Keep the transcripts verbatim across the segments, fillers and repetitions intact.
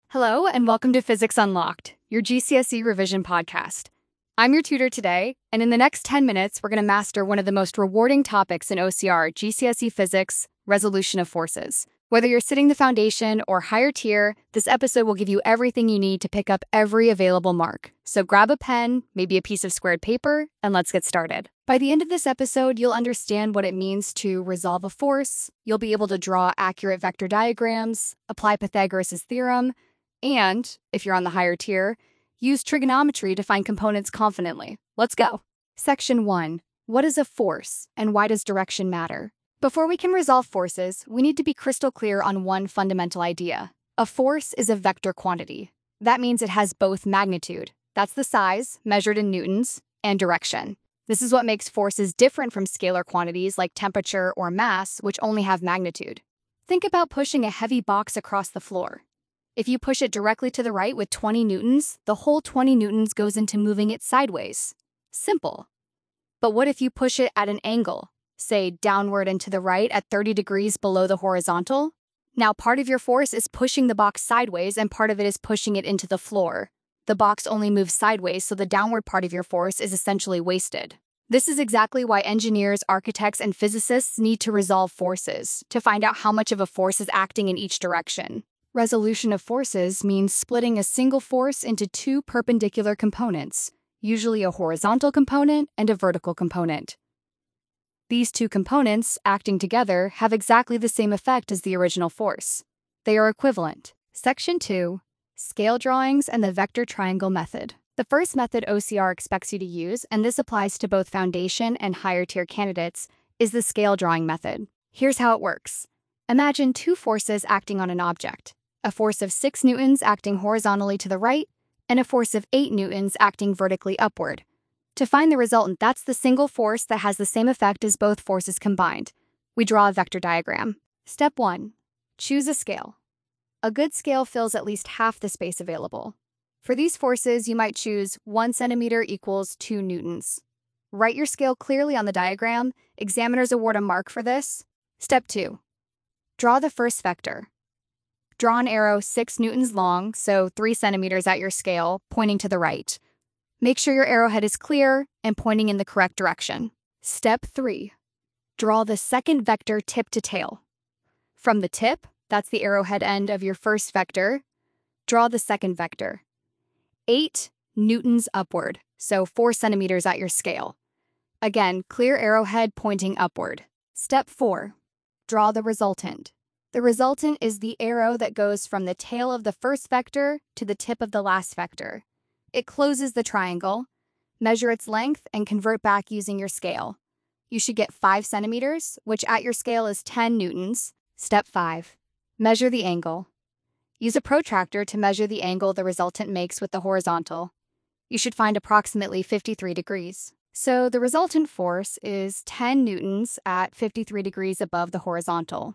Hello, and welcome to Physics Unlocked, your G C S E revision podcast. I'm your tutor today, and in the next ten minutes, we're going to master one of the most rewarding topics in O C R, G C S E Physics, resolution of forces. Whether you're sitting the foundation or higher tier, this episode will give you everything you need to pick up every available mark. So grab a pen, maybe a piece of squared paper, and let's get started. By the end of this episode, you'll understand what it means to resolve a force, you'll be able to draw accurate vector diagrams, apply Pythagoras' theorem, and, if you're on the higher tier, use trigonometry to find components confidently. Let's go. Section one. What is a force, and why does direction matter? Before we can resolve forces, we need to be crystal clear on one fundamental idea. A force is a vector quantity. That means it has both magnitude, that's the size, measured in newtons, and direction. This is what makes forces different from scalar quantities like temperature or mass, which only have magnitude. Think about pushing a heavy box across the floor. If you push it directly to the right with twenty newtons, the whole twenty newtons goes into moving it sideways. Simple. But what if you push it at an angle, say downward and to the right at thirty degrees below the horizontal? Now part of your force is pushing the box sideways and part of it is pushing it into the floor. The box only moves sideways, so the downward part of your force is essentially wasted. This is exactly why engineers, architects, and physicists need to resolve forces, to find out how much of a force is acting in each direction. Resolution of forces means splitting a single force into two perpendicular components, usually a horizontal component and a vertical component. These two components, acting together, have exactly the same effect as the original force. They are equivalent. Section two. Scale drawings and the vector triangle method. The first method O C R expects you to use, and this applies to both foundation and higher tier candidates, is the scale drawing method. Here's how it works. Imagine two forces acting on an object. A force of six newtons acting horizontally to the right, and a force of eight newtons acting vertically upward. To find the resultant, that's the single force that has the same effect as both forces combined. We draw a vector diagram. Step one. Choose a scale. A good scale fills at least half the space available. For these forces, you might choose one centimeter equals two newtons. Write your scale clearly on the diagram. Examiners award a mark for this. Step two. Draw the first vector. Draw an arrow six newtons long, so three centimeters at your scale, pointing to the right. Make sure your arrowhead is clear and pointing in the correct direction. Step three. Draw the second vector tip to tail. From the tip, that's the arrowhead end of your first vector, draw the second vector. eight newtons upward, so four centimeters at your scale. Again, clear arrowhead pointing upward. Step four. Draw the resultant. The resultant is the arrow that goes from the tail of the first vector to the tip of the last vector. It closes the triangle. Measure its length and convert back using your scale. You should get five centimeters, which at your scale is ten newtons. Step five. Measure the angle. Use a protractor to measure the angle the resultant makes with the horizontal. You should find approximately fifty-three degrees. So the resultant force is ten newtons at fifty-three degrees above the horizontal.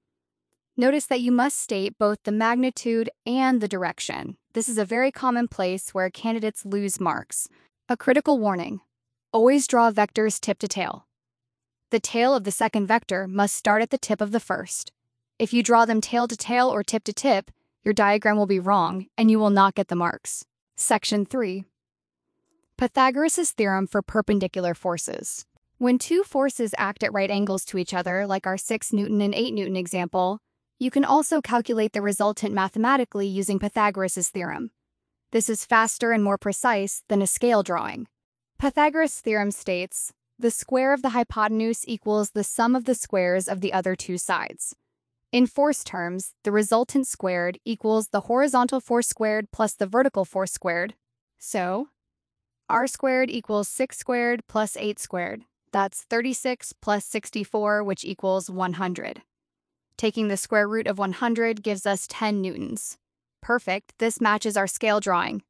Notice that you must state both the magnitude and the direction. This is a very common place where candidates lose marks. A critical warning: always draw vectors tip to tail. The tail of the second vector must start at the tip of the first. If you draw them tail to tail or tip to tip, your diagram will be wrong and you will not get the marks. Section three. Pythagoras' theorem for perpendicular forces. When two forces act at right angles to each other, like our six newton and eight newton example, you can also calculate the resultant mathematically using Pythagoras' theorem. This is faster and more precise than a scale drawing. Pythagoras' theorem states, the square of the hypotenuse equals the sum of the squares of the other two sides. In force terms, the resultant squared equals the horizontal force squared plus the vertical force squared. So, r squared equals six squared plus eight squared. That's thirty-six plus sixty-four, which equals one hundred. Taking the square root of one hundred gives us ten newtons. Perfect, this matches our scale drawing.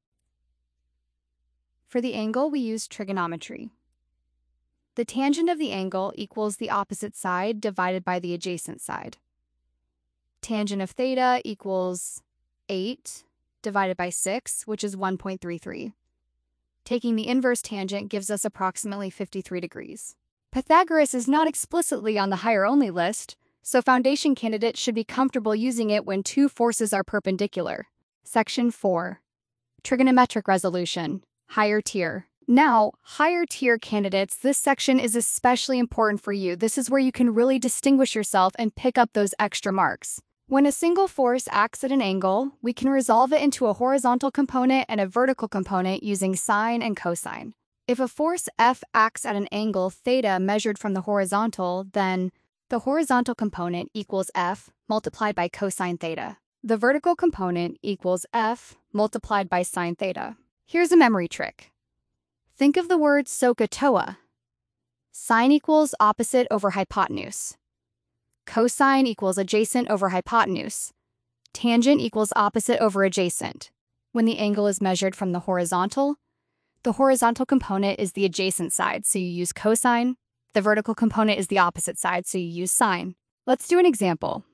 For the angle, we use trigonometry. The tangent of the angle equals the opposite side divided by the adjacent side. Tangent of theta equals eight divided by six, which is one point three three. Taking the inverse tangent gives us approximately fifty-three degrees. Pythagoras is not explicitly on the higher only list, so foundation candidates should be comfortable using it when two forces are perpendicular. Section four. Trigonometric resolution, higher tier. Now, higher tier candidates, this section is especially important for you. This is where you can really distinguish yourself and pick up those extra marks. When a single force acts at an angle, we can resolve it into a horizontal component and a vertical component using sine and cosine. If a force F acts at an angle theta measured from the horizontal, then the horizontal component equals F multiplied by cosine theta. The vertical component equals F multiplied by sine theta. Here's a memory trick. Think of the word SOHCAHTOA. Sine equals opposite over hypotenuse. Cosine equals adjacent over hypotenuse. Tangent equals opposite over adjacent. When the angle is measured from the horizontal, the horizontal component is the adjacent side, so you use cosine. The vertical component is the opposite side, so you use sine. Let's do an example.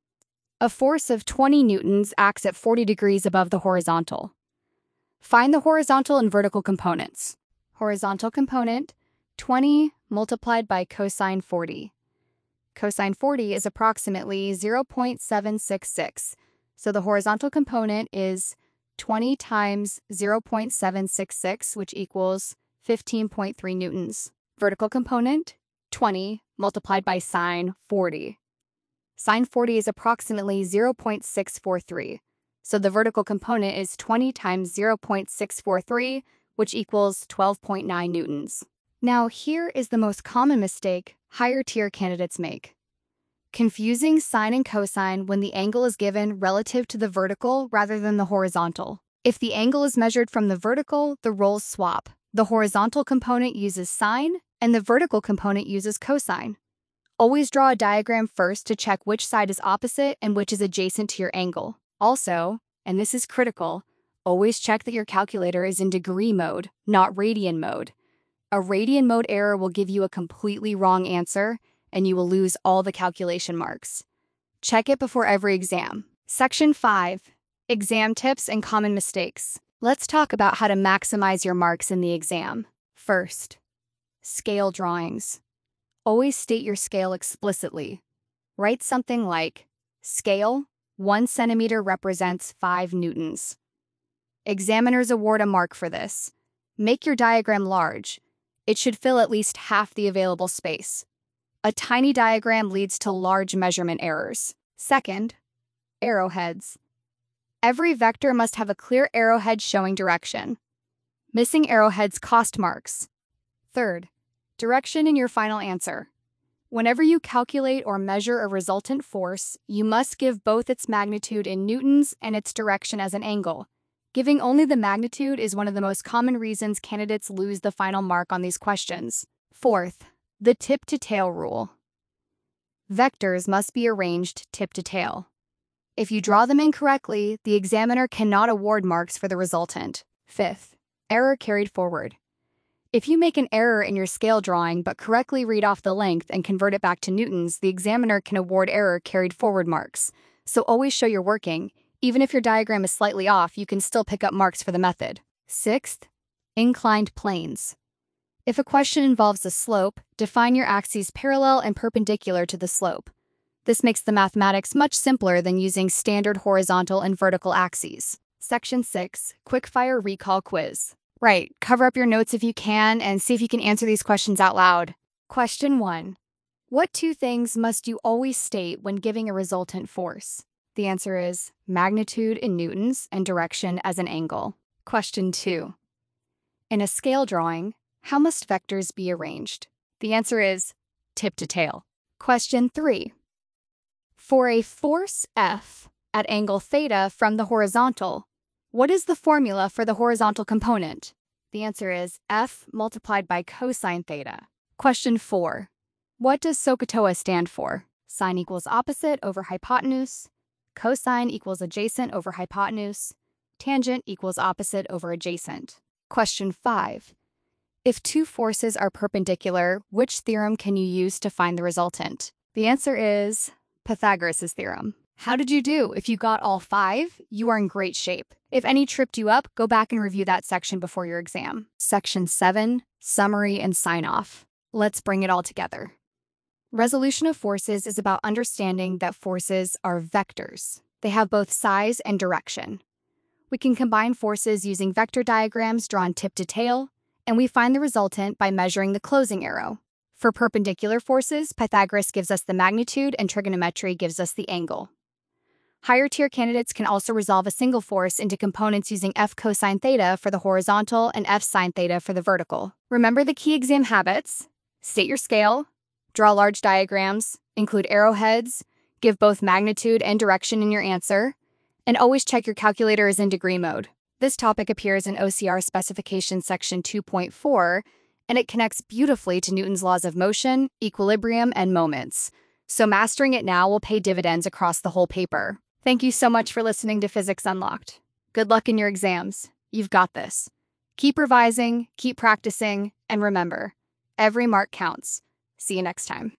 A force of twenty newtons acts at forty degrees above the horizontal. Find the horizontal and vertical components. Horizontal component, twenty multiplied by cosine forty. Cosine forty is approximately zero point seven six six, so the horizontal component is twenty times zero point seven six six, which equals fifteen point three newtons. Vertical component, twenty multiplied by sine forty. Sine forty is approximately zero point six four three, so the vertical component is twenty times zero point six four three, which equals twelve point nine newtons. Now, here is the most common mistake higher tier candidates make. Confusing sine and cosine when the angle is given relative to the vertical rather than the horizontal. If the angle is measured from the vertical, the roles swap. The horizontal component uses sine, and the vertical component uses cosine. Always draw a diagram first to check which side is opposite and which is adjacent to your angle. Also, and this is critical, always check that your calculator is in degree mode, not radian mode. A radian mode error will give you a completely wrong answer, and you will lose all the calculation marks. Check it before every exam. Section five. Exam tips and common mistakes. Let's talk about how to maximize your marks in the exam. First, scale drawings. Always state your scale explicitly. Write something like, scale, one centimeter represents five newtons. Examiners award a mark for this. Make your diagram large. It should fill at least half the available space. A tiny diagram leads to large measurement errors. Second, arrowheads. Every vector must have a clear arrowhead showing direction. Missing arrowheads cost marks. Third, direction in your final answer. Whenever you calculate or measure a resultant force, you must give both its magnitude in newtons and its direction as an angle. Giving only the magnitude is one of the most common reasons candidates lose the final mark on these questions. Fourth, the tip-to-tail rule. Vectors must be arranged tip-to-tail. If you draw them incorrectly, the examiner cannot award marks for the resultant. Fifth, error carried forward. If you make an error in your scale drawing but correctly read off the length and convert it back to newtons, the examiner can award error carried forward marks. So always show you're working. Even if your diagram is slightly off, you can still pick up marks for the method. Sixth, inclined planes. If a question involves a slope, define your axes parallel and perpendicular to the slope. This makes the mathematics much simpler than using standard horizontal and vertical axes. Section six, Quickfire Recall Quiz. Right, cover up your notes if you can and see if you can answer these questions out loud. Question one. What two things must you always state when giving a resultant force? The answer is magnitude in newtons and direction as an angle. Question two. In a scale drawing, how must vectors be arranged? The answer is tip to tail. Question three. For a force F at angle theta from the horizontal, what is the formula for the horizontal component? The answer is F multiplied by cosine theta. Question four. What does SOHCAHTOA stand for? Sine equals opposite over hypotenuse. Cosine equals adjacent over hypotenuse. Tangent equals opposite over adjacent. Question five. If two forces are perpendicular, which theorem can you use to find the resultant? The answer is Pythagoras' theorem. How did you do? If you got all five, you are in great shape. If any tripped you up, go back and review that section before your exam. Section seven, Summary and Sign-Off. Let's bring it all together. Resolution of forces is about understanding that forces are vectors. They have both size and direction. We can combine forces using vector diagrams drawn tip to tail, and we find the resultant by measuring the closing arrow. For perpendicular forces, Pythagoras gives us the magnitude and trigonometry gives us the angle. Higher tier candidates can also resolve a single force into components using F cosine theta for the horizontal and F sine theta for the vertical. Remember the key exam habits: state your scale, draw large diagrams, include arrowheads, give both magnitude and direction in your answer, and always check your calculator is in degree mode. This topic appears in O C R Specification Section two point four, and it connects beautifully to Newton's laws of motion, equilibrium, and moments. So mastering it now will pay dividends across the whole paper. Thank you so much for listening to Physics Unlocked. Good luck in your exams. You've got this. Keep revising, keep practicing, and remember, every mark counts. See you next time.